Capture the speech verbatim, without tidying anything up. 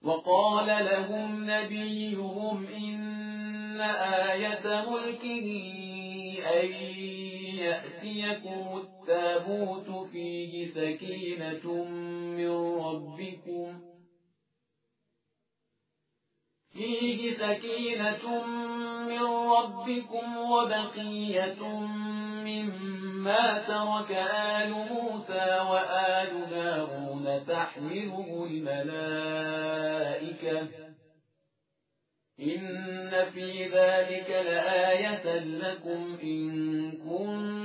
وقال لهم نبيهم إن آية ملكه أن يأتيكم التابوت فيه سكينة من ربكم فيه سكينة من ربكم وبقية مما ترك آل موسى وآل هارون تحمله الملائكة إن في ذلك لآية لكم إن كنتم